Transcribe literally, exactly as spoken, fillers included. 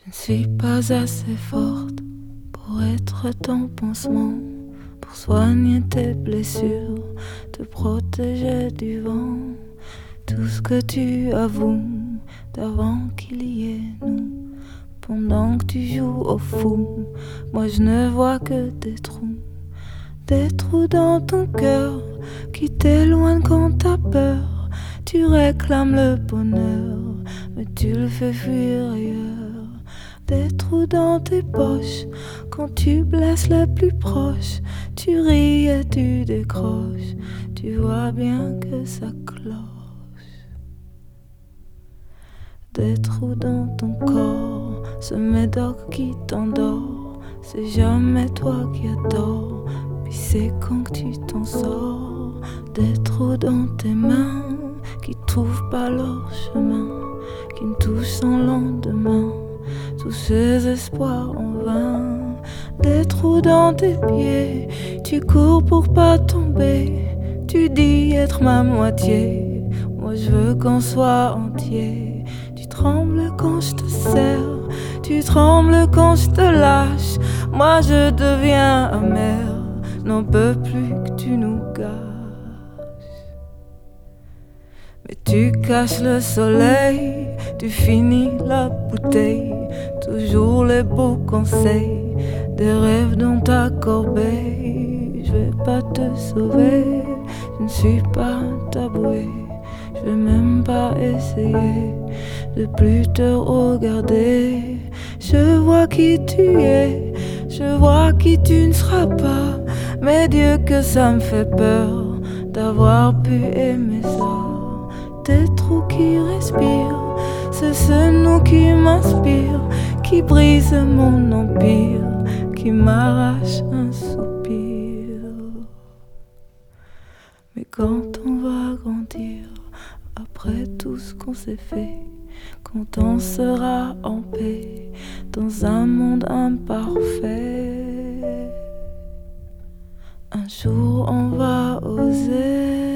ne suis pas assez forte pour être ton pansement, pour soigner tes blessures, te protéger du vent. Tout ce que tu avoues d'avant qu'il y ait nous. Pendant que tu joues au fou, moi je ne vois que des trous. Des trous dans ton cœur qui t'éloignent quand t'as peur. Tu réclames le bonheur, mais tu le fais fuir ailleurs. Des trous dans tes poches quand tu blesses les plus proches. Tu ris et tu décroches, tu vois bien que ça cloche. Des trous dans ton corps, ce médoc qui t'endort. C'est jamais toi qui as tort, puis c'est quand que tu t'en sors. Des trous dans tes mains qui trouvent pas leur chemin, qui ne touchent sans lendemain tous ces espoirs en vain. Des trous dans tes pieds, tu cours pour pas tomber. Tu dis être ma moitié, moi je veux qu'on soit entier. Tu trembles quand je te serre, tu trembles quand je te lâche. Moi je deviens amer, n'en peux plus que tu nous gâches. Mais tu caches le soleil, tu finis la bouteille. Toujours les beaux conseils, des rêves dans ta corbeille. Je vais pas te sauver, je ne suis pas taboué. Je vais même pas essayer de plus te regarder. Je vois qui tu es, je vois qui tu ne seras pas. Mais Dieu que ça me fait peur d'avoir pu aimer ça. Des trous qui respirent, c'est ce nous qui m'inspire, qui brise mon empire, qui m'arrache un soupir. Mais quand on va grandir, après tout ce qu'on s'est fait, quand on sera en paix dans un monde imparfait, un jour on va oser